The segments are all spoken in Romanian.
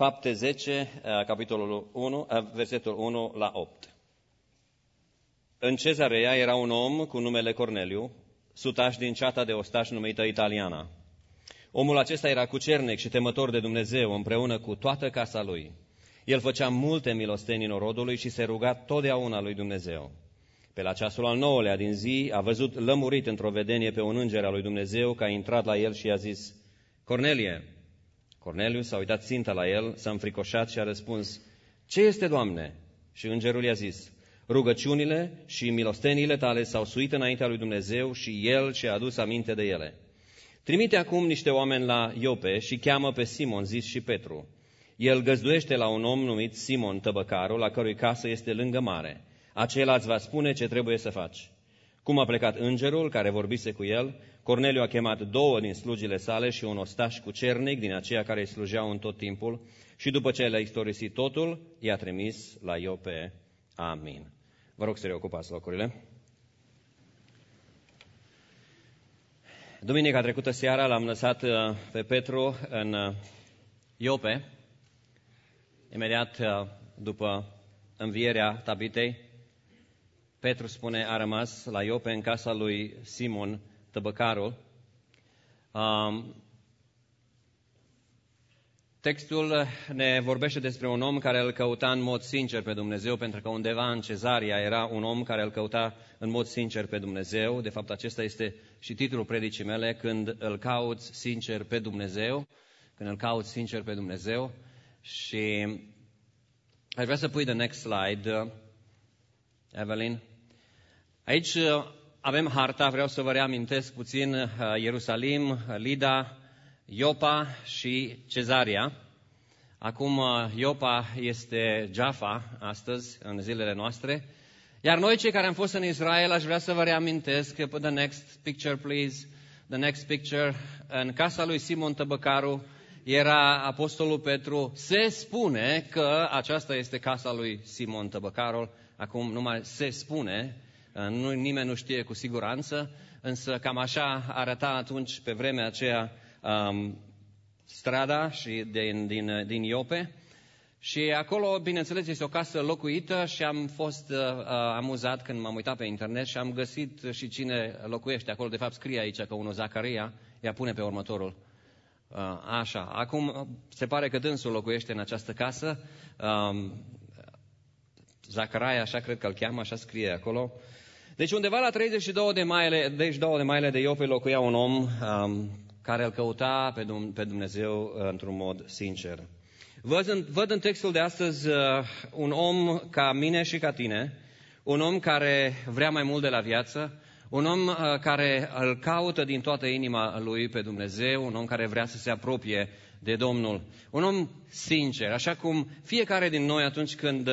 Fapte 10, capitolul 1, versetul 1 la 8. În Cezarea era un om cu numele Corneliu, sutaș din ceata de ostași numită Italiana. Omul acesta era cucernic și temător de Dumnezeu împreună cu toată casa lui. El făcea multe milostenii norodului și se ruga totdeauna lui Dumnezeu. Pe la ceasul al 9-lea din zi a văzut lămurit într-o vedenie pe un înger al lui Dumnezeu că a intrat la el și i-a zis: Cornelie! Corneliu s-a uitat țintă la el, s-a înfricoșat și a răspuns: Ce este, Doamne? Și îngerul i-a zis: Rugăciunile și milosteniile tale s-au suit înaintea lui Dumnezeu și el și-a adus aminte de ele. Trimite acum niște oameni la Iope și cheamă pe Simon, zis și Petru. El găzduiește la un om numit Simon Tăbăcarul, la cărui casă este lângă mare. Acela îți va spune ce trebuie să faci. Cum a plecat îngerul care vorbise cu el, Corneliu a chemat 2 din slugile sale și un ostaș cucernic din aceia care îi slujeau în tot timpul și după ce le-a istorisit totul, i-a trimis la Iope. Amin. Vă rog să reocupați locurile. Duminica trecută seara l-am lăsat pe Petru în Iope, imediat după învierea Tabitei. Petru spune a rămas la Iope în casa lui Simon Tăbăcarul. Textul ne vorbește despre un om care îl căuta în mod sincer pe Dumnezeu, pentru că undeva în Cezarea era un om care îl căuta în mod sincer pe Dumnezeu. De fapt, acesta este și titlul predicii mele: Când îl cauți sincer pe Dumnezeu. Când îl cauți sincer pe Dumnezeu. Și aș vrea să pui the next slide, Evelyn. Aici avem harta, vreau să vă reamintesc puțin Ierusalim, Lida, Iopa și Cezarea. Acum Iopa este Jaffa astăzi, în zilele noastre. Iar noi, cei care am fost în Israel, aș vrea să vă reamintesc, put the next picture please, the next picture, în casa lui Simon Tăbăcaru era apostolul Petru. Se spune că aceasta este casa lui Simon Tăbăcarul. Acum numai se spune, nimeni nu știe cu siguranță, însă cam așa arăta atunci, pe vremea aceea, strada și din Iope. Și acolo, bineînțeles, este o casă locuită și am fost amuzat când m-am uitat pe internet și am găsit și cine locuiește acolo. De fapt, scrie aici că unul Zacaria, ea pune pe următorul. Așa, acum se pare că dânsul locuiește în această casă. Zacaria, așa cred că îl cheamă, așa scrie acolo. Deci undeva la 32 de maile de Iope locuia un om care îl căuta pe Dumnezeu într-un mod sincer. Văd în textul de astăzi un om ca mine și ca tine, un om care vrea mai mult de la viață, un om care îl caută din toată inima lui pe Dumnezeu, un om care vrea să se apropie de Domnul, un om sincer, așa cum fiecare din noi atunci când,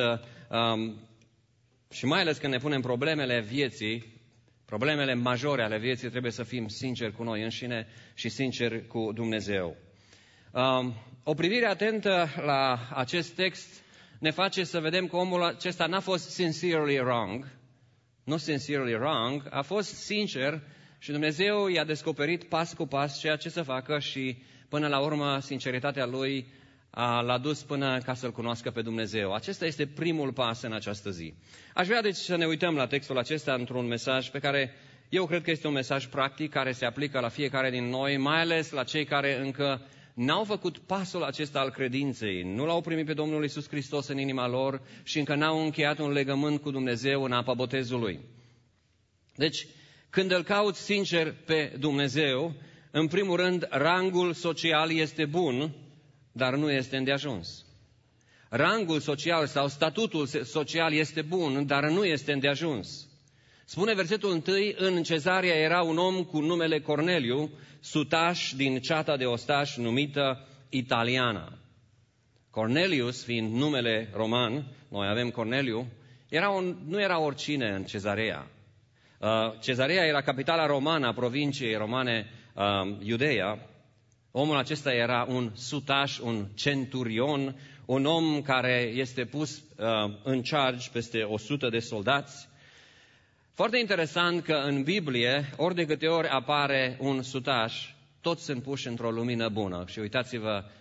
și mai ales când ne punem problemele vieții, problemele majore ale vieții, trebuie să fim sinceri cu noi înșine și sinceri cu Dumnezeu. O privire atentă la acest text ne face să vedem că omul acesta n-a fost sincerely wrong, nu sincerely wrong, a fost sincer și Dumnezeu i-a descoperit pas cu pas ceea ce să facă și până la urmă sinceritatea lui l-a dus până ca să-L cunoască pe Dumnezeu. Acesta este primul pas în această zi. Aș vrea deci să ne uităm la textul acesta într-un mesaj pe care eu cred că este un mesaj practic care se aplică la fiecare din noi, mai ales la cei care încă n-au făcut pasul acesta al credinței, nu l-au primit pe Domnul Iisus Hristos în inima lor și încă n-au încheiat un legământ cu Dumnezeu în apa botezului. Deci, când îl cauți sincer pe Dumnezeu, în primul rând, rangul social este bun, dar nu este îndeajuns. Rangul social sau statutul social este bun, dar nu este îndeajuns. Spune versetul 1, în Cezarea era un om cu numele Corneliu, sutaș din ceata de ostași numită Italiana. Cornelius, fiind numele roman, noi avem Corneliu, nu era oricine în Cezarea. Cezarea era capitala romană a provinciei romane Iudeea. Omul acesta era un sutaș, un centurion, un om care este pus în charge peste 100 de soldați. Foarte interesant că în Biblie, ori de câte ori apare un sutaș, toți sunt puși într-o lumină bună. Și uitați-vă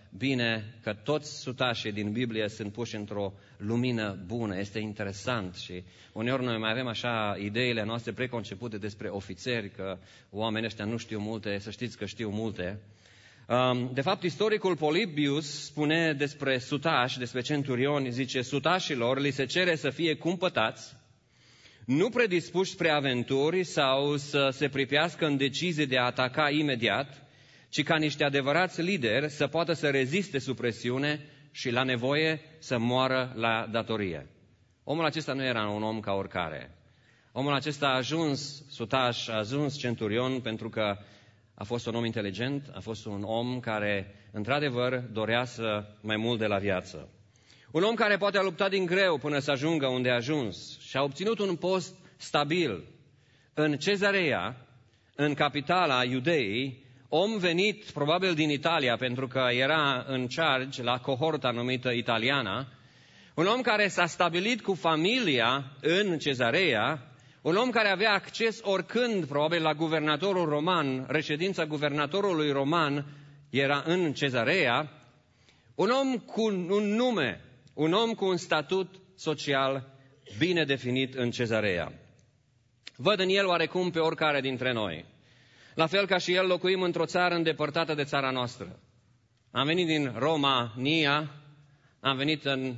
bine că toți sutașii din Biblie sunt puși într-o lumină bună. Este interesant și uneori noi mai avem așa ideile noastre preconcepute despre ofițeri, că oamenii ăștia nu știu multe, să știți că știu multe. De fapt, istoricul Polybius spune despre sutași, despre centurioni, zice: sutașilor li se cere să fie cumpătați, nu predispuși spre aventuri sau să se pripească în decizie de a ataca imediat, ci ca niște adevărați lideri să poată să reziste sub presiune și la nevoie să moară la datorie. Omul acesta nu era un om ca oricare. Omul acesta a ajuns sutaș, a ajuns centurion pentru că a fost un om inteligent, a fost un om care, într-adevăr, dorea să mai mult de la viață. Un om care poate a luptat din greu până să ajungă unde a ajuns și a obținut un post stabil în Cezarea, în capitala Iudeii, om venit probabil din Italia, pentru că era în charge la cohorta numită Italiana, un om care s-a stabilit cu familia în Cezarea, un om care avea acces oricând, probabil, la guvernatorul roman, reședința guvernatorului roman era în Cezarea, un om cu un nume, un om cu un statut social bine definit în Cezarea. Văd în el oarecum pe oricare dintre noi. La fel ca și el locuim într-o țară îndepărtată de țara noastră. Am venit din Romania, am venit în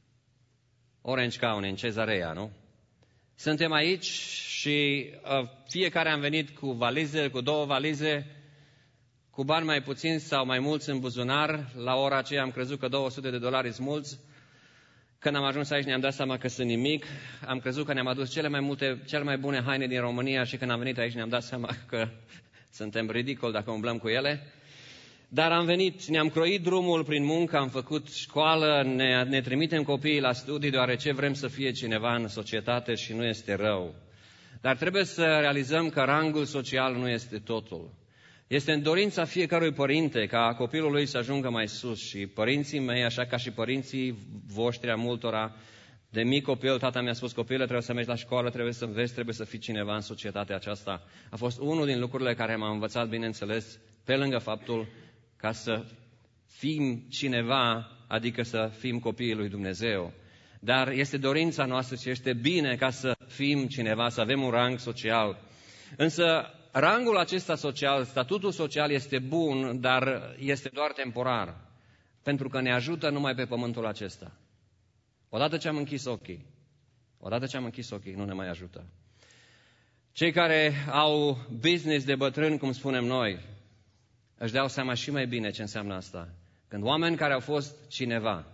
Orange County, în Cezarea, nu? Suntem aici și fiecare am venit cu valize, cu 2 valize, cu bani mai puțini sau mai mulți în buzunar. La ora aceea am crezut că $200 sunt mulți. Când am ajuns aici ne-am dat seama că sunt nimic. Am crezut că ne-am adus cele mai bune haine din România și când am venit aici ne-am dat seama că suntem ridicoli dacă umblăm cu ele. Dar am venit, ne-am croit drumul prin muncă, am făcut școală, ne trimitem copiii la studii deoarece vrem să fie cineva în societate și nu este rău. Dar trebuie să realizăm că rangul social nu este totul. Este în dorința fiecărui părinte ca copilul lui să ajungă mai sus și părinții mei, așa ca și părinții voștri a multora, de mic copil, tata mi-a spus: copile, trebuie să mergi la școală, trebuie să înveți, trebuie să fii cineva în societatea aceasta. A fost unul din lucrurile care m-a învățat, bineînțeles, pe lângă faptul ca să fim cineva, adică să fim copiii lui Dumnezeu. Dar este dorința noastră și este bine ca să fim cineva, să avem un rang social. Însă rangul acesta social, statutul social este bun, dar este doar temporar, pentru că ne ajută numai pe pământul acesta. Odată ce am închis ochii, nu ne mai ajută. Cei care au business de bătrâni, cum spunem noi, își dau seama și mai bine ce înseamnă asta. Când oameni care au fost cineva,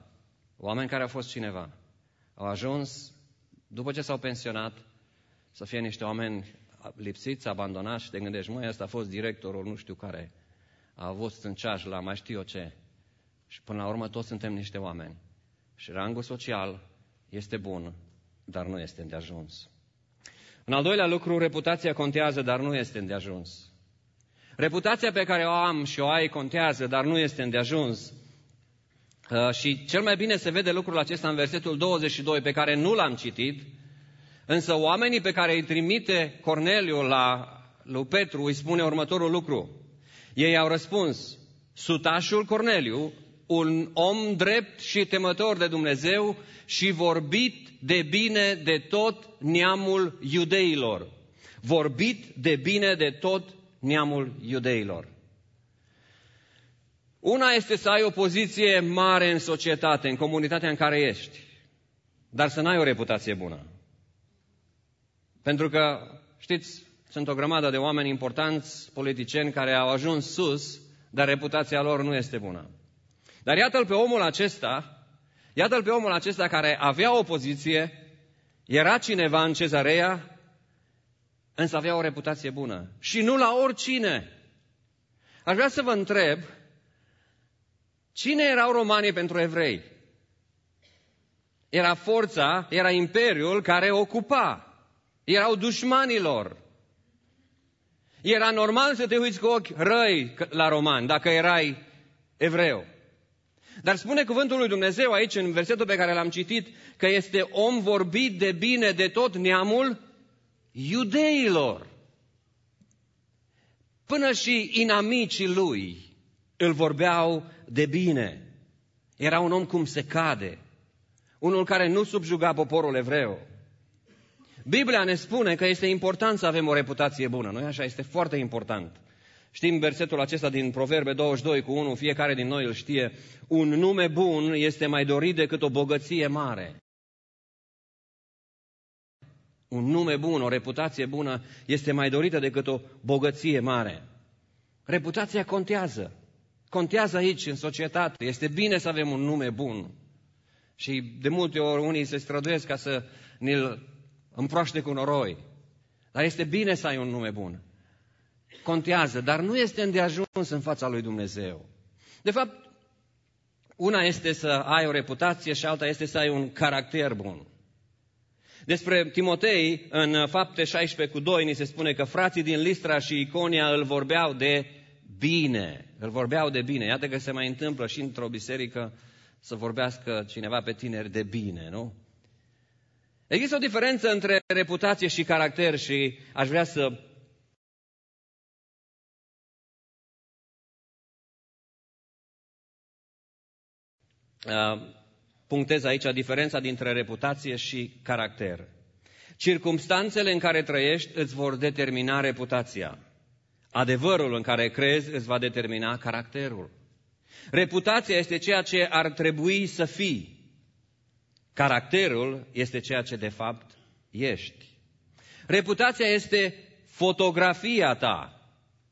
au ajuns, după ce s-au pensionat, să fie niște oameni lipsiți, abandonați și te gândești: măi, ăsta a fost directorul nu știu care, a avut stânceaj la mai știu eu ce. Și până la urmă toți suntem niște oameni. Și rangul social este bun, dar nu este îndeajuns. În al doilea lucru, reputația contează, dar nu este îndeajuns. Reputația pe care o am și o ai contează, dar nu este îndeajuns. Și cel mai bine se vede lucrul acesta în versetul 22, pe care nu l-am citit, însă oamenii pe care îi trimite Corneliu lui Petru îi spune următorul lucru. Ei au răspuns: sutașul Corneliu, un om drept și temător de Dumnezeu și vorbit de bine de tot neamul iudeilor. Vorbit de bine de tot neamul iudeilor. Una este să ai o poziție mare în societate, în comunitatea în care ești, dar să n-ai o reputație bună. Pentru că, știți, sunt o grămadă de oameni importanți, politicieni, care au ajuns sus, dar reputația lor nu este bună. Dar iată-l pe omul acesta care avea o poziție, era cineva în Cezarea, însă avea o reputație bună. Și nu la oricine. Aș vrea să vă întreb, cine erau romanii pentru evrei? Era forța, era imperiul care ocupa. Erau dușmanilor. Era normal să te uiți cu ochi răi la romani, dacă erai evreu. Dar spune cuvântul lui Dumnezeu aici, în versetul pe care l-am citit, că este om vorbit de bine de tot neamul iudeilor. Până și inamicii lui îl vorbeau de bine. Era un om cum se cade, unul care nu subjuga poporul evreu. Biblia ne spune că este important să avem o reputație bună, nu-i așa? Este foarte important. Știm versetul acesta din Proverbe 22:1, fiecare din noi îl știe: un nume bun este mai dorit decât o bogăție mare. Un nume bun, o reputație bună este mai dorită decât o bogăție mare. Reputația contează. Contează aici, în societate. Este bine să avem un nume bun. Și de multe ori unii se străduiesc ca să ne-l împroaște cu noroi. Dar este bine să ai un nume bun. Contează, dar nu este îndeajuns în fața lui Dumnezeu. De fapt, una este să ai o reputație și alta este să ai un caracter bun. Despre Timotei, în Fapte 16:2, ni se spune că frații din Listra și Iconia îl vorbeau de bine. Îl vorbeau de bine. Iată că se mai întâmplă și într-o biserică să vorbească cineva pe tineri de bine, nu? Există o diferență între reputație și caracter și aș vrea să punctez aici diferența dintre reputație și caracter. Circumstanțele în care trăiești îți vor determina reputația. Adevărul în care crezi îți va determina caracterul. Reputația este ceea ce ar trebui să fii. Caracterul este ceea ce de fapt ești. Reputația este fotografia ta.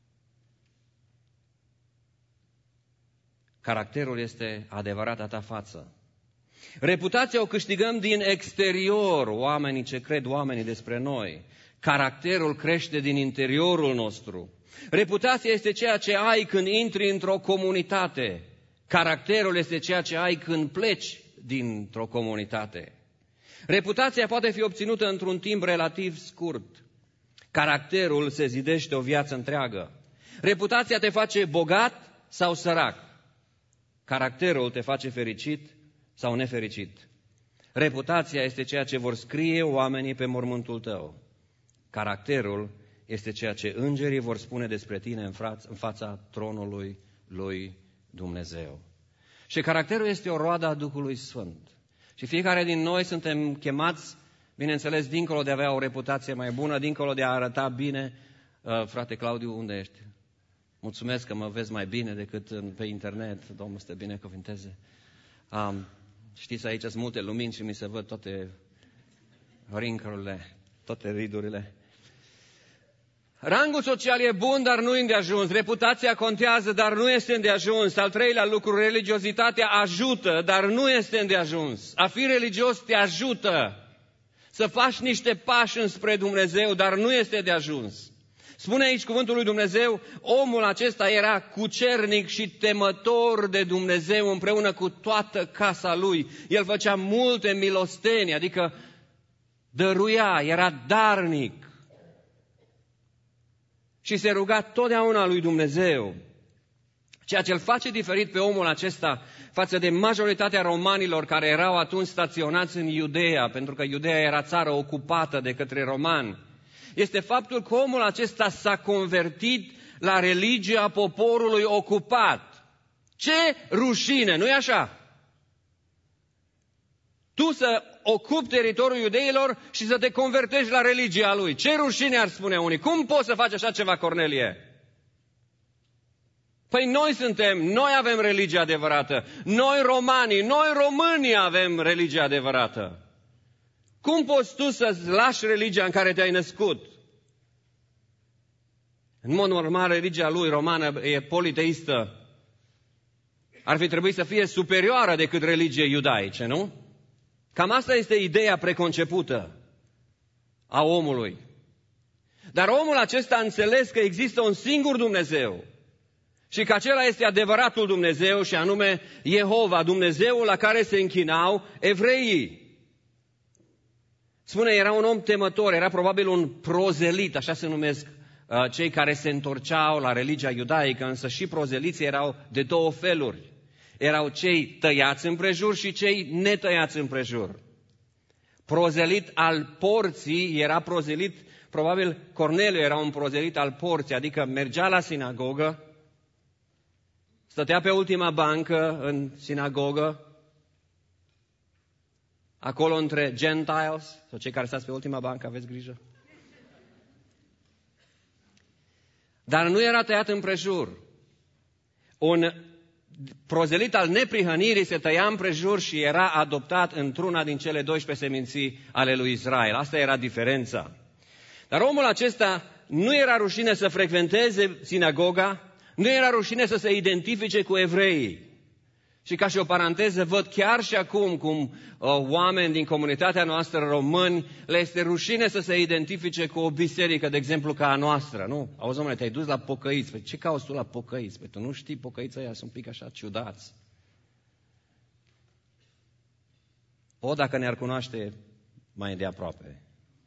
Caracterul este adevărata ta față. Reputația o câștigăm din exterior, oamenii ce cred oamenii despre noi. Caracterul crește din interiorul nostru. Reputația este ceea ce ai când intri într-o comunitate. Caracterul este ceea ce ai când pleci dintr-o comunitate. Reputația poate fi obținută într-un timp relativ scurt. Caracterul se zidește o viață întreagă. Reputația te face bogat sau sărac. Caracterul te face fericit sau nefericit. Reputația este ceea ce vor scrie oamenii pe mormântul tău. Caracterul este ceea ce îngerii vor spune despre tine în fața tronului lui Dumnezeu. Și caracterul este o roadă a Duhului Sfânt. Și fiecare din noi suntem chemați, bineînțeles, dincolo de a avea o reputație mai bună, dincolo de a arăta bine. Frate Claudiu, unde ești? Mulțumesc că mă vezi mai bine decât pe internet. Domnul să te binecuvinteze. Știți, aici sunt multe lumini și mi se văd toate rincurile, toate ridurile. Rangul social e bun, dar nu e îndeajuns. Reputația contează, dar nu este îndeajuns. Al treilea lucru, religiozitatea ajută, dar nu este îndeajuns. A fi religios te ajută să faci niște pași înspre Dumnezeu, dar nu este de ajuns. Spune aici cuvântul lui Dumnezeu, omul acesta era cucernic și temător de Dumnezeu împreună cu toată casa lui. El făcea multe milostenii, adică dăruia, era darnic. Și se ruga totdeauna lui Dumnezeu. Ceea ce îl face diferit pe omul acesta față de majoritatea romanilor care erau atunci staționați în Iudeea, pentru că Iudeea era țară ocupată de către romani, este faptul că omul acesta s-a convertit la religia poporului ocupat. Ce rușine, nu-i așa? Tu să ocupi teritoriul iudeilor și să te convertești la religia lui. Ce rușine, ar spune unii. Cum poți să faci așa ceva, Cornelie? Păi noi avem religia adevărată. Noi romanii, noi românii avem religia adevărată. Cum poți tu să-ți lași religia în care te-ai născut? În mod normal, religia lui romană e politeistă. Ar fi trebuit să fie superioară decât religie iudaice, nu? Cam asta este ideea preconcepută a omului. Dar omul acesta a înțeles că există un singur Dumnezeu și că acela este adevăratul Dumnezeu și anume Jehova, Dumnezeul la care se închinau evreii. Spune, era un om temător, era probabil un prozelit, așa se numesc cei care se întorceau la religia iudaică, însă și prozeliții erau de două feluri. Erau cei tăiați împrejur și cei netăiați împrejur. Prozelit al porții era prozelit, probabil Corneliu era un prozelit al porții, adică mergea la sinagogă, stătea pe ultima bancă în sinagogă, acolo între Gentiles, sau cei care stați pe ultima bancă, aveți grijă. Dar nu era tăiat împrejur. Un prozelit al neprihănirii se tăia împrejur și era adoptat într-una din cele 12 seminții ale lui Israel. Asta era diferența. Dar omul acesta nu era rușine să frecventeze sinagoga, nu era rușine să se identifice cu evreii. Și ca și o paranteză, văd chiar și acum cum oameni din comunitatea noastră români le este rușine să se identifice cu o biserică, de exemplu, ca a noastră, nu? Auzi, domnule, te-ai dus la pocăiți. Păi ce cauți tu la pocăiți? Păi tu nu știi, pocăiții ăia sunt un pic așa ciudați. O, dacă ne-ar cunoaște mai de aproape.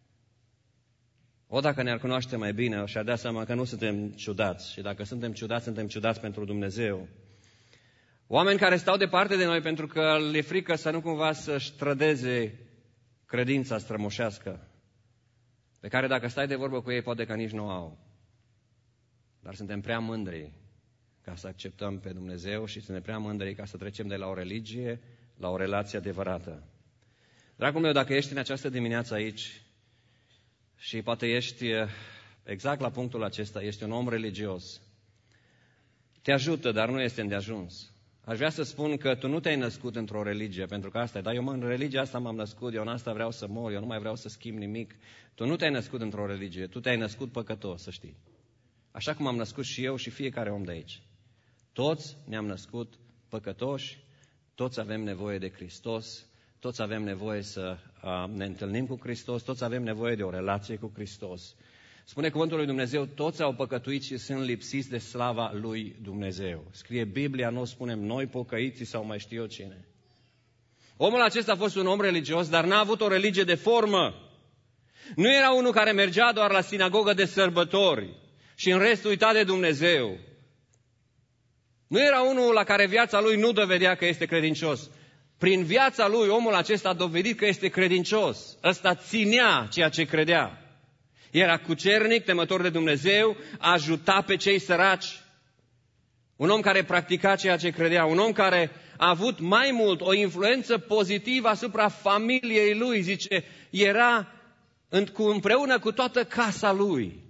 O, dacă ne-ar cunoaște mai bine și-ar da seama că nu suntem ciudați. Și dacă suntem ciudați pentru Dumnezeu. Oameni care stau departe de noi pentru că le frică să nu cumva să-și trădeze credința strămoșească, pe care dacă stai de vorbă cu ei, poate că nici nu au. Dar suntem prea mândri ca să acceptăm pe Dumnezeu și suntem prea mândri ca să trecem de la o religie la o relație adevărată. Dragul meu, dacă ești în această dimineață aici și poate ești exact la punctul acesta, ești un om religios, te ajută, dar nu este îndeajuns. Aș vrea să spun că tu nu te-ai născut într-o religie, pentru că asta e, dar eu în religia asta m-am născut, eu în asta vreau să mor, eu nu mai vreau să schimb nimic. Tu nu te-ai născut într-o religie, tu te-ai născut păcătos, să știi. Așa cum am născut și eu și fiecare om de aici. Toți ne-am născut păcătoși, toți avem nevoie de Hristos, toți avem nevoie să ne întâlnim cu Hristos, toți avem nevoie de o relație cu Hristos. Spune cuvântul lui Dumnezeu, toți au păcătuit și sunt lipsiți de slava lui Dumnezeu. Scrie Biblia, nu o spunem noi, pocăiții sau mai știu eu cine. Omul acesta a fost un om religios, dar n-a avut o religie de formă. Nu era unul care mergea doar la sinagogă de sărbători și în rest uita de Dumnezeu. Nu era unul la care viața lui nu dovedea că este credincios. Prin viața lui, omul acesta a dovedit că este credincios. Ăsta ținea ceea ce credea. Era cucernic, temător de Dumnezeu, ajuta pe cei săraci. Un om care practica ceea ce credea, un om care a avut mai mult o influență pozitivă asupra familiei lui, zice, era împreună cu toată casa lui.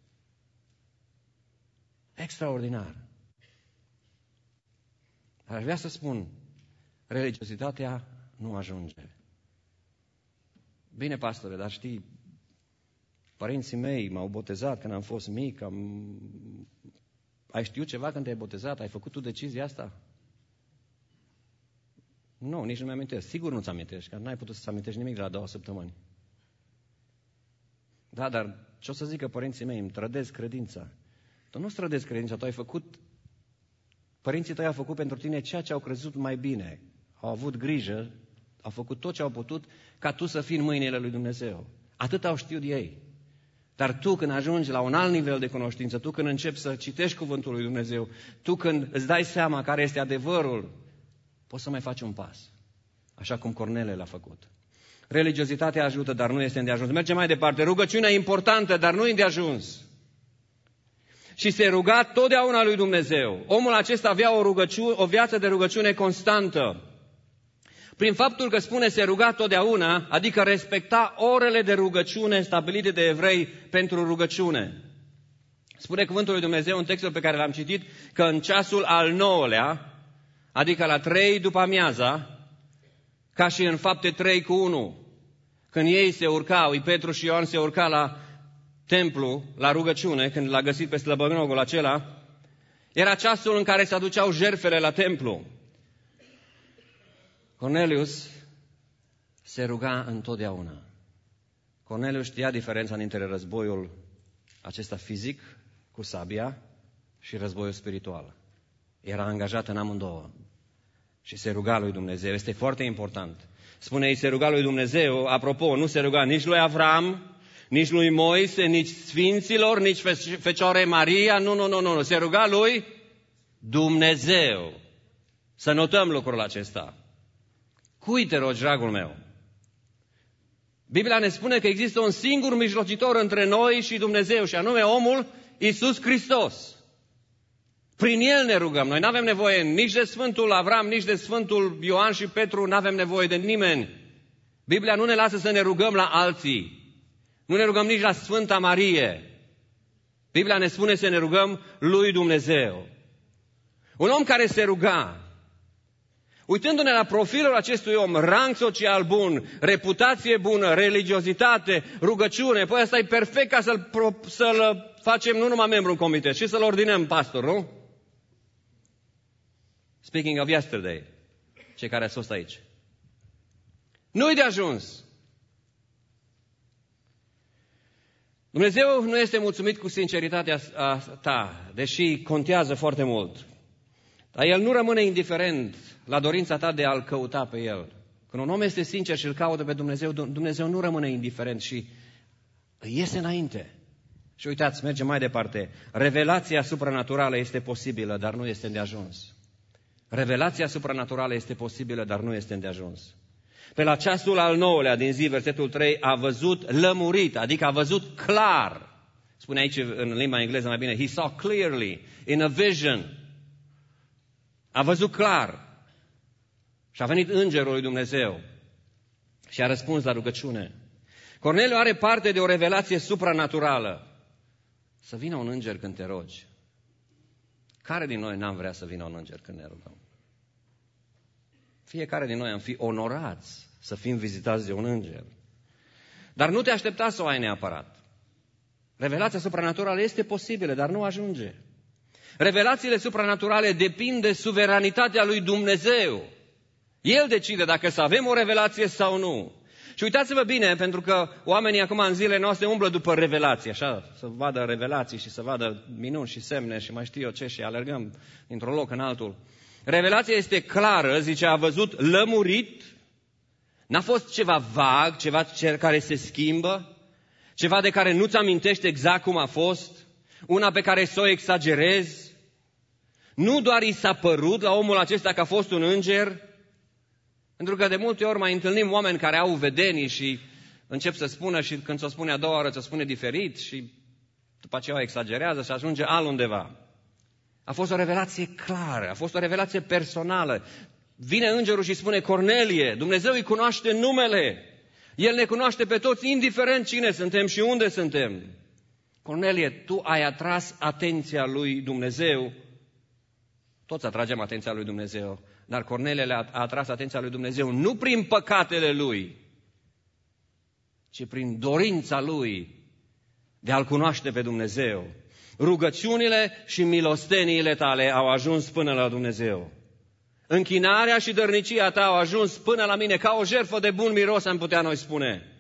Extraordinar. Dar aș vrea să spun, religiozitatea nu ajunge. Bine, pastore, dar știi, părinții mei m-au botezat când am fost mic, ai știut ceva când te-ai botezat? Ai făcut tu decizia asta? Nu, nici nu mi-amintesc. Sigur nu-ți amintești, că n-ai putut să-ți amintești nimic de la 2 săptămâni. Da, dar ce o să zică părinții mei? Îmi trădesc credința. Tu nu-ți trădezi credința, părinții tăi au făcut pentru tine ceea ce au crezut mai bine. Au avut grijă, au făcut tot ce au putut ca tu să fii în mâinile lui Dumnezeu. Atât au știut ei. Dar tu când ajungi la un alt nivel de cunoștință, tu când începi să citești cuvântul lui Dumnezeu, tu când îți dai seama care este adevărul, poți să mai faci un pas. Așa cum Cornele l-a făcut. Religiozitatea ajută, dar nu este îndeajuns. Mergem mai departe. Rugăciunea e importantă, dar nu e îndeajuns. Și se ruga totdeauna lui Dumnezeu. Omul acesta avea o viață de rugăciune constantă. Prin faptul că spune se ruga totdeauna, adică respecta orele de rugăciune stabilite de evrei pentru rugăciune. Spune cuvântul lui Dumnezeu în textul pe care l-am citit că în ceasul al 9-lea, adică la 3 după amiaza, ca și în Fapte 3:1, când ei se urcau, Petru și Ioan se urca la templu, la rugăciune, când l-a găsit pe slăbănogul acela, era ceasul în care se aduceau jertfele la templu. Cornelius se ruga întotdeauna. Cornelius știa diferența dintre războiul acesta fizic cu sabia și războiul spiritual. Era angajat în amândouă și se ruga lui Dumnezeu. Este foarte important. Spune, ei se ruga lui Dumnezeu, apropo, nu se ruga nici lui Avram, nici lui Moise, nici sfinților, nici Fecioarei Maria, nu, se ruga lui Dumnezeu. Să notăm lucrul acesta. Cui te rogi, dragul meu? Biblia ne spune că există un singur mijlocitor între noi și Dumnezeu, și anume omul Iisus Hristos. Prin El ne rugăm. Noi nu avem nevoie nici de Sfântul Avram, nici de Sfântul Ioan și Petru, nu avem nevoie de nimeni. Biblia nu ne lasă să ne rugăm la alții. Nu ne rugăm nici la Sfânta Marie. Biblia ne spune să ne rugăm lui Dumnezeu. Un om care se ruga, uitându-ne la profilul acestui om, rang social bun, reputație bună, religiozitate, rugăciune, păi ăsta e perfect ca să-l facem nu numai membru în comitet, ci să-l ordinăm pastor, nu? Speaking of yesterday, cei care ați fost aici. Nu-i de ajuns. Dumnezeu nu este mulțumit cu sinceritatea ta, deși contează foarte mult. Dar El nu rămâne indiferent la dorința ta de a-L căuta pe El. Când un om este sincer și îl caută pe Dumnezeu, Dumnezeu nu rămâne indiferent și iese înainte. Și uitați, mergem mai departe. Revelația supranaturală este posibilă, dar nu este îndeajuns. Revelația supranaturală este posibilă, dar nu este îndeajuns. Pe la ceasul al 9-lea din zi, versetul 3, a văzut lămurit, adică a văzut clar. Spune aici în limba engleză mai bine, he saw clearly, in a vision. A văzut clar. Și a venit îngerul lui Dumnezeu și a răspuns la rugăciune. Corneliu are parte de o revelație supranaturală. Să vină un înger când te rogi. Care din noi n-am vrea să vină un înger când ne rugăm? Fiecare din noi am fi onorați să fim vizitați de un înger. Dar nu te aștepta să o ai neapărat. Revelația supranaturală este posibilă, dar nu ajunge. Revelațiile supranaturale depind de suveranitatea lui Dumnezeu. El decide dacă să avem o revelație sau nu. Și uitați-vă bine, pentru că oamenii acum în zilele noastre umblă după revelații, așa, să vadă revelații și să vadă minuni și semne și mai știu eu ce și alergăm dintr-un loc în altul. Revelația este clară, zice, a văzut lămurit, n-a fost ceva vag, ceva care se schimbă, ceva de care nu-ți amintești exact cum a fost, una pe care să o exagerezi. Nu doar i s-a părut la omul acesta că a fost un înger, pentru că de multe ori mai întâlnim oameni care au vedenii și încep să spună și când ți-o spune a doua oară ți-o spune diferit și după aceea o exagerează și ajunge altundeva. A fost o revelație clară, a fost o revelație personală. Vine îngerul și spune, Cornelie, Dumnezeu îi cunoaște numele. El ne cunoaște pe toți, indiferent cine suntem și unde suntem. Cornelie, tu ai atras atenția lui Dumnezeu. Toți atragem atenția lui Dumnezeu. Dar Cornelie a atras atenția lui Dumnezeu nu prin păcatele lui, ci prin dorința lui de a-L cunoaște pe Dumnezeu. Rugăciunile și milosteniile tale au ajuns până la Dumnezeu. Închinarea și dărnicia ta au ajuns până la mine, ca o jertfă de bun miros, am putea noi spune.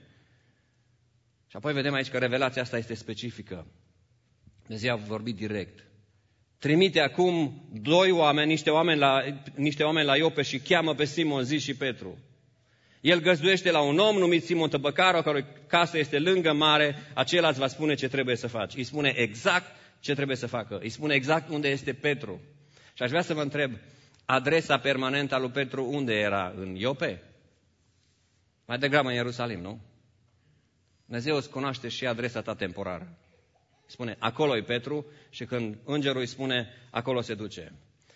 Și apoi vedem aici că revelația asta este specifică. Dumnezeu a vorbit direct. Trimite acum niște oameni la Iope și cheamă pe Simon, zi și Petru. El găzduiește la un om numit Simon Tăbăcarul, care casă este lângă mare, acela îți va spune ce trebuie să faci. Îi spune exact ce trebuie să facă. Îi spune exact unde este Petru. Și aș vrea să vă întreb, adresa permanentă a lui Petru unde era? În Iope? Mai degrabă în Ierusalim, nu? Dumnezeu îți cunoaște și adresa ta temporară. Spune, acolo e Petru și când îngerul îi spune, acolo se duce.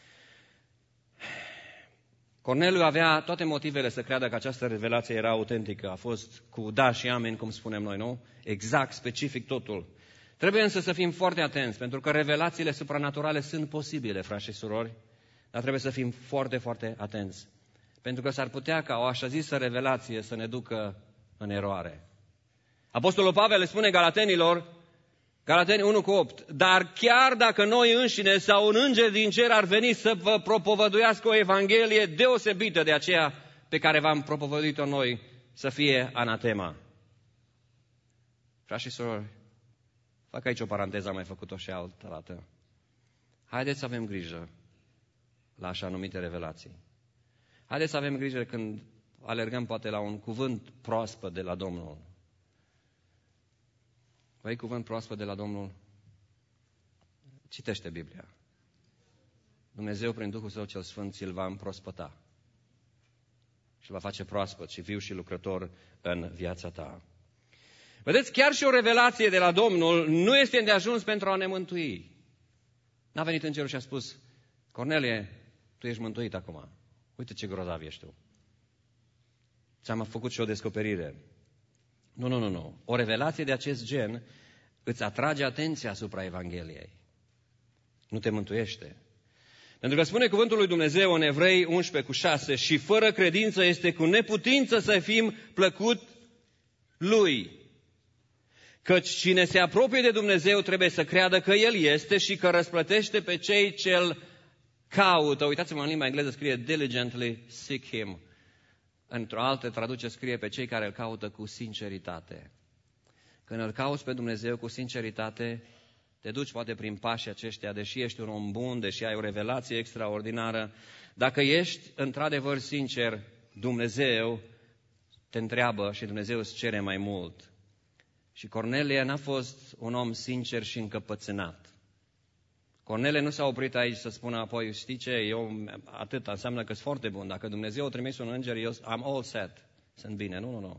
Corneliu avea toate motivele să creadă că această revelație era autentică. A fost cu da și amen, cum spunem noi, nu? Exact, specific totul. Trebuie însă să fim foarte atenți, pentru că revelațiile supranaturale sunt posibile, frați și surori, dar trebuie să fim foarte, foarte atenți. Pentru că s-ar putea ca o așa zisă revelație să ne ducă în eroare. Apostolul Pavel le spune Galatenilor, Galateni 1:8, dar chiar dacă noi înșine sau un înger din cer ar veni să vă propovăduiască o evanghelie deosebită de aceea pe care v-am propovăduit-o noi, să fie anatema. Frați și surori, fac aici o paranteză, am mai făcut-o și altă dată. Haideți să avem grijă la așa numite revelații. Haideți să avem grijă când alergăm poate la un cuvânt proaspăt de la Domnul. Vrei cuvânt proaspăt de la Domnul? Citește Biblia. Dumnezeu, prin Duhul Său cel Sfânt, ți-l va împrospăta și îl va face proaspăt și viu și lucrător în viața ta. Vedeți, chiar și o revelație de la Domnul nu este îndeajuns pentru a ne mântui. N-a venit îngerul și a spus, Cornelie, tu ești mântuit acum. Uite ce grozav ești tu. Ți-am făcut și o descoperire. Nu. O revelație de acest gen îți atrage atenția asupra Evangheliei. Nu te mântuiește. Pentru că spune cuvântul lui Dumnezeu în Evrei 11:6, și fără credință este cu neputință să fim plăcut lui. Căci cine se apropie de Dumnezeu trebuie să creadă că El este și că răsplătește pe cei ce îl caută. Uitați-mă, în limba engleză scrie diligently seek Him. Într-o altă traducere scrie pe cei care îl caută cu sinceritate. Când îl cauți pe Dumnezeu cu sinceritate, te duci poate prin pașii aceștia, deși ești un om bun, deși ai o revelație extraordinară. Dacă ești într-adevăr sincer, Dumnezeu te întreabă și Dumnezeu îți cere mai mult. Și Cornelie n-a fost un om sincer și încăpățânat. Cornelie nu s-a oprit aici să spună apoi, știi ce, eu atât înseamnă că sunt foarte bun. Dacă Dumnezeu a trimis un înger, eu am all set, sunt bine. Nu.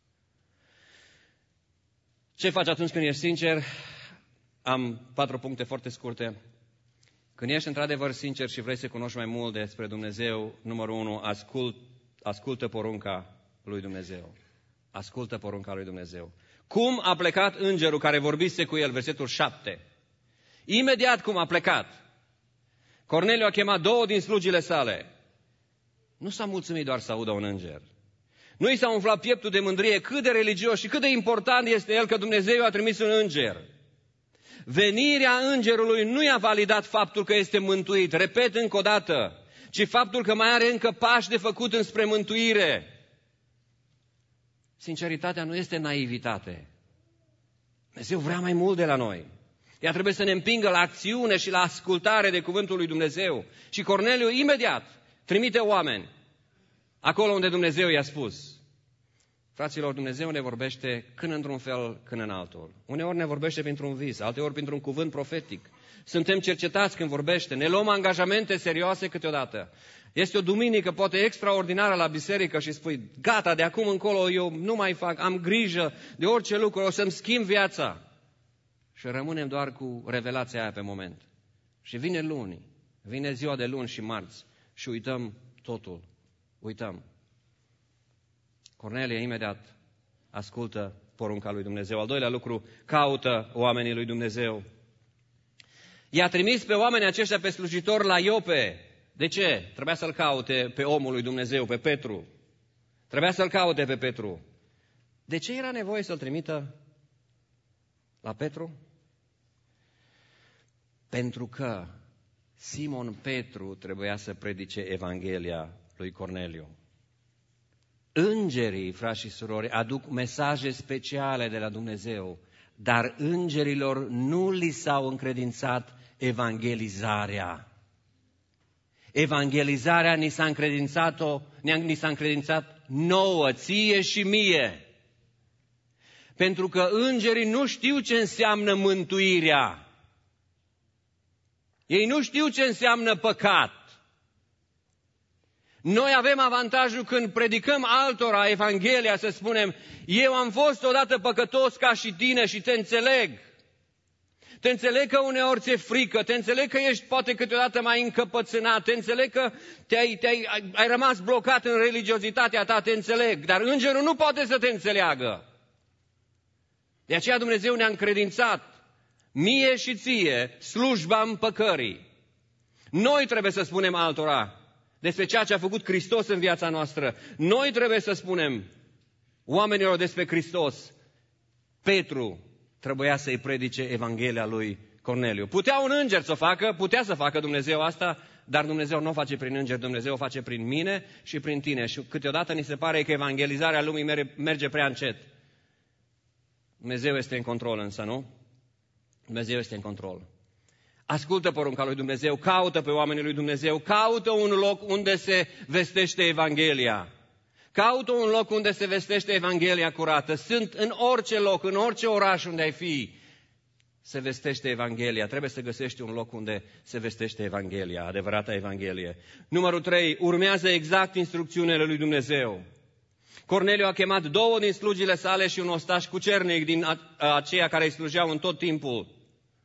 Ce faci atunci când ești sincer? Am 4 puncte foarte scurte. Când ești într-adevăr sincer și vrei să cunoști mai mult despre Dumnezeu, numărul 1, ascultă porunca lui Dumnezeu. Ascultă porunca lui Dumnezeu. Cum a plecat îngerul care vorbise cu el, versetul 7. Imediat cum a plecat, Corneliu a chemat 2 din slugile sale. Nu s-a mulțumit doar să audă un înger. Nu i s-a umflat pieptul de mândrie cât de religios și cât de important este el că Dumnezeu a trimis un înger. Venirea îngerului nu i-a validat faptul că este mântuit, repet încă o dată, ci faptul că mai are încă pași de făcut înspre mântuire. Sinceritatea nu este naivitate. Dumnezeu vrea mai mult de la noi. Ea trebuie să ne împingă la acțiune și la ascultare de cuvântul lui Dumnezeu. Și Corneliu imediat trimite oameni acolo unde Dumnezeu i-a spus. Fraților, Dumnezeu ne vorbește când într-un fel, când în altul. Uneori ne vorbește printr-un vis, alteori printr-un cuvânt profetic. Suntem cercetați când vorbește, ne luăm angajamente serioase câteodată. Este o duminică, poate extraordinară la biserică și spui, gata, de acum încolo eu nu mai fac, am grijă de orice lucru, o să-mi schimb viața. Și rămânem doar cu revelația aia pe moment. Și vine ziua de luni și marți și uităm totul. Uităm. Cornelie imediat ascultă porunca lui Dumnezeu. Al doilea lucru, caută oamenii lui Dumnezeu. I-a trimis pe oamenii aceștia pe slujitori la Iope. De ce? Trebuia să-l caute pe omul lui Dumnezeu, pe Petru. Trebuia să-l caute pe Petru. De ce era nevoie să-l trimită la Petru? Pentru că Simon Petru trebuia să predice Evanghelia lui Corneliu. Îngerii, frați și surori, aduc mesaje speciale de la Dumnezeu, dar îngerilor nu li s-au încredințat evangelizarea. Evangelizarea ni s-a încredințat nouă, ție și mie. Pentru că îngerii nu știu ce înseamnă mântuirea. Ei nu știu ce înseamnă păcat. Noi avem avantajul când predicăm altora Evanghelia să spunem, eu am fost odată păcătos ca și tine și te înțeleg. Te înțeleg că uneori ți-e frică, te înțeleg că ești poate câteodată mai încăpățânat, te înțeleg că ai rămas blocat în religiozitatea ta, te înțeleg, dar îngerul nu poate să te înțeleagă. De aceea Dumnezeu ne-a încredințat, mie și ție, slujba împăcării. Noi trebuie să spunem altora despre ceea ce a făcut Hristos în viața noastră. Noi trebuie să spunem oamenilor despre Hristos. Petru trebuia să-i predice Evanghelia lui Corneliu. Putea un înger să o facă, putea să facă Dumnezeu asta, dar Dumnezeu nu o face prin înger, Dumnezeu o face prin mine și prin tine. Și câteodată ni se pare că evangelizarea lumii merge prea încet. Dumnezeu este în control însă, nu? Dumnezeu este în control. Ascultă porunca lui Dumnezeu, caută pe oamenii lui Dumnezeu, caută un loc unde se vestește Evanghelia. Caută un loc unde se vestește Evanghelia curată. Sunt în orice loc, în orice oraș unde ai fi, se vestește Evanghelia. Trebuie să găsești un loc unde se vestește Evanghelia, adevărata Evanghelie. Numărul 3, urmează exact instrucțiunile lui Dumnezeu. Corneliu a chemat 2 din slugile sale și un ostaș cucernic din aceia care îi slujeau în tot timpul.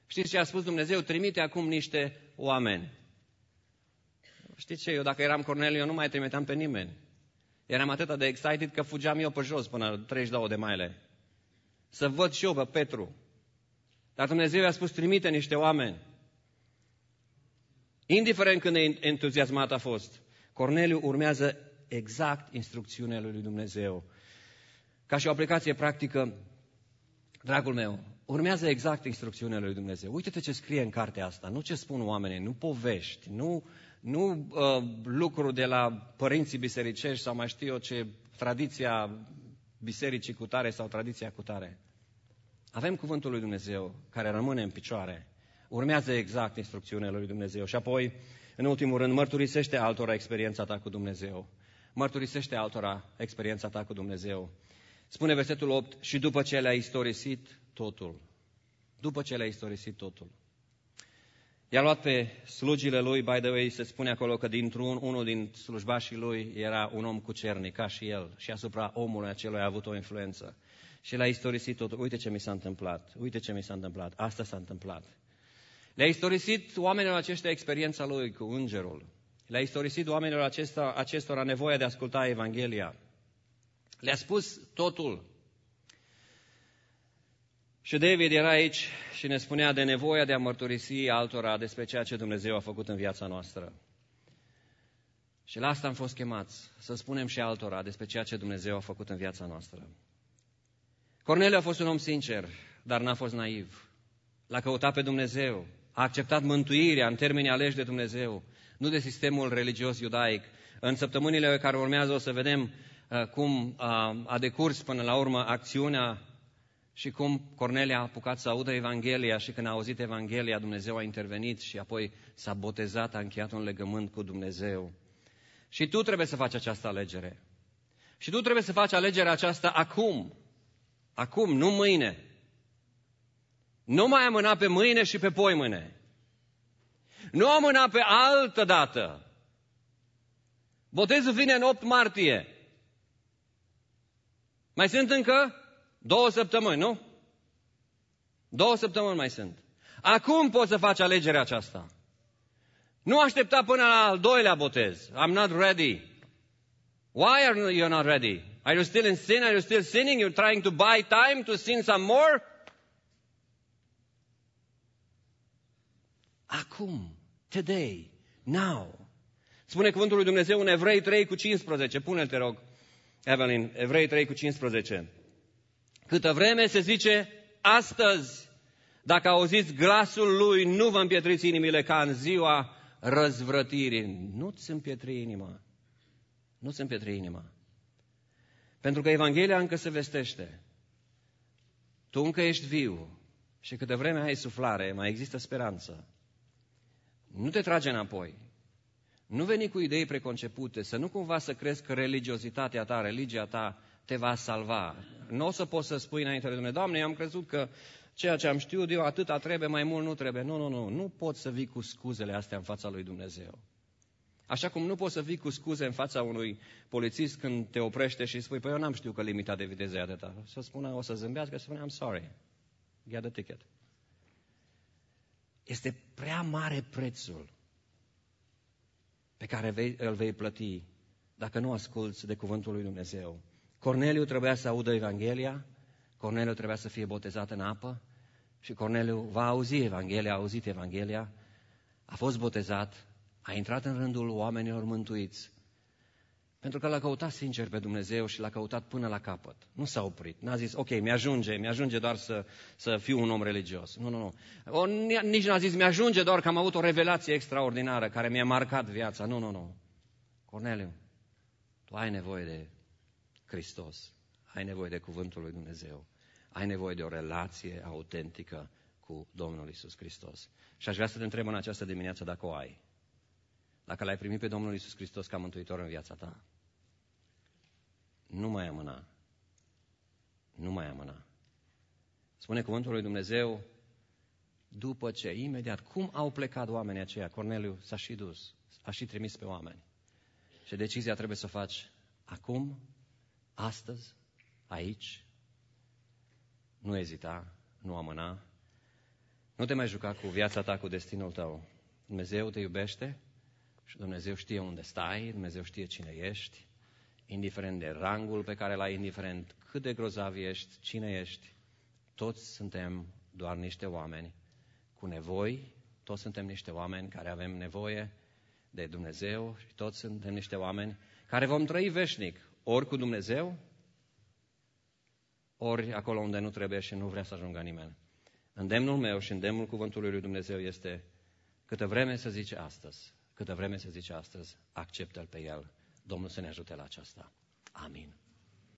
Știți ce a spus Dumnezeu? Trimite acum niște oameni. Știți ce? Eu dacă eram Corneliu, eu nu mai trimiteam pe nimeni. Eram atât de excited că fugeam eu pe jos până la 32 de mile. Să văd și eu pe Petru. Dar Dumnezeu i-a spus, trimite niște oameni. Indiferent cât de entuziasmat a fost, Corneliu urmează exact instrucțiunile lui Dumnezeu. Ca și o aplicație practică, dragul meu, urmează exact instrucțiunile lui Dumnezeu. Uite-te ce scrie în cartea asta, nu ce spun oamenii, nu povești, nu lucruri de la părinții bisericești sau mai știu eu ce, tradiția bisericii cu tare sau tradiția cu tare. Avem cuvântul lui Dumnezeu care rămâne în picioare. Urmează exact instrucțiunile lui Dumnezeu. Și apoi, în ultimul rând, mărturisește altora experiența ta cu Dumnezeu. Mărturisește altora experiența ta cu Dumnezeu. Spune versetul 8, și după ce le-a istorisit totul. După ce le-a istorisit totul. I-a luat pe slugile lui, by the way, se spune acolo că unul din slujbașii lui era un om cucernic, ca și el, și asupra omului acelui a avut o influență. Și l-a istorisit totul. Uite ce mi s-a întâmplat, uite ce mi s-a întâmplat, asta s-a întâmplat. Le-a istorisit oamenilor aceștia experiența lui cu îngerul. Le-a istorisit oamenilor acestora nevoia de a asculta Evanghelia. Le-a spus totul. Și David era aici și ne spunea de nevoia de a mărturisi altora despre ceea ce Dumnezeu a făcut în viața noastră. Și la asta am fost chemați, să spunem și altora despre ceea ce Dumnezeu a făcut în viața noastră. Corneliu a fost un om sincer, dar n-a fost naiv. L-a căutat pe Dumnezeu, a acceptat mântuirea în termenii aleși de Dumnezeu, nu de sistemul religios iudaic. În săptămânile care urmează o să vedem cum a decurs până la urmă acțiunea și cum Corneliu a apucat să audă Evanghelia și când a auzit Evanghelia, Dumnezeu a intervenit și apoi s-a botezat, a încheiat un legământ cu Dumnezeu. Și tu trebuie să faci această alegere. Și tu trebuie să faci alegerea aceasta acum. Acum, nu mâine. Nu mai amâna pe mâine și pe poimâine. Nu amâna pe altă dată. Botezul vine în 8 martie. Mai sunt încă 2 săptămâni, nu? 2 săptămâni mai sunt. Acum poți să faci alegerea aceasta. Nu aștepta până la al doilea botez. I'm not ready. Why are you not ready? Are you still in sin? Are you still sinning? You're trying to buy time to sin some more? Acum, today, now. Spune cuvântul lui Dumnezeu în Evrei 3:15. Pune-l, te rog, Evelyn, Evrei 3:15. Câtă vreme se zice astăzi, dacă auziți glasul lui, nu vă împietriți inimile ca în ziua răzvrătirii. Nu-ți împietri inima. Nu-ți împietri inima. Pentru că Evanghelia încă se vestește. Tu încă ești viu și câtă vreme ai suflare, mai există speranță. Nu te trage înapoi. Nu veni cu idei preconcepute, să nu cumva să crezi că religiozitatea ta, religia ta te va salva. Nu o să poți să spui înainte de Dumnezeu, Doamne, eu am crezut că ceea ce am știut eu atâta trebuie, mai mult nu trebuie. Nu poți să vii cu scuzele astea în fața lui Dumnezeu. Așa cum nu poți să vii cu scuze în fața unui polițist când te oprește și spui, păi eu n-am știut că limita de viteză e atâta. O să zâmbească, să spune, I'm sorry, get the ticket. Este prea mare prețul pe care îl vei plăti dacă nu asculți de cuvântul lui Dumnezeu. Corneliu trebuia să audă Evanghelia, Corneliu trebuia să fie botezat în apă și Corneliu va auzi Evanghelia, a auzit Evanghelia, a fost botezat, a intrat în rândul oamenilor mântuiți, pentru că l-a căutat sincer pe Dumnezeu și l-a căutat până la capăt. Nu s-a oprit, n-a zis, ok, mi-ajunge doar să fiu un om religios. Nu. Nici n-a zis, mi-ajunge doar că am avut o revelație extraordinară care mi-a marcat viața. Nu. Corneliu, tu ai nevoie de Hristos, ai nevoie de cuvântul lui Dumnezeu, ai nevoie de o relație autentică cu Domnul Iisus Hristos. Și aș vrea să te întreb în această dimineață dacă o ai. Dacă l-ai primit pe Domnul Iisus Hristos ca mântuitor în viața ta. Nu mai amâna. Nu mai amâna. Spune cuvântul lui Dumnezeu, după ce, imediat, cum au plecat oamenii aceia? Corneliu s-a și dus, a și trimis pe oameni. Și decizia trebuie să o faci acum, astăzi, aici. Nu ezita, nu amâna. Nu te mai juca cu viața ta, cu destinul tău. Dumnezeu te iubește și Dumnezeu știe unde stai, Dumnezeu știe cine ești, indiferent de rangul pe care l-ai, indiferent cât de grozav ești, cine ești. Toți suntem doar niște oameni cu nevoi, toți suntem niște oameni care avem nevoie de Dumnezeu și toți suntem niște oameni care vom trăi veșnic, ori cu Dumnezeu, ori acolo unde nu trebuie și nu vrea să ajungă nimeni. Îndemnul meu și îndemnul cuvântului lui Dumnezeu este câtă vreme se zice astăzi, acceptă-L pe El. Domnul să ne ajute la aceasta. Amin.